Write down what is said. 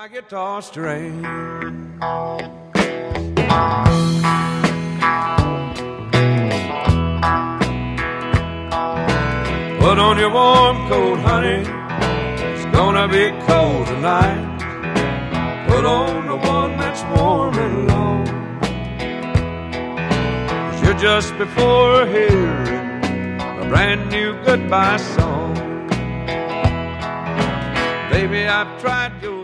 my guitar string. Put on your warm coat, honey, it's gonna be cold tonight. Put on the one that's warm and long, 'cause you're just before hearing a brand new goodbye song. Baby, I've tried your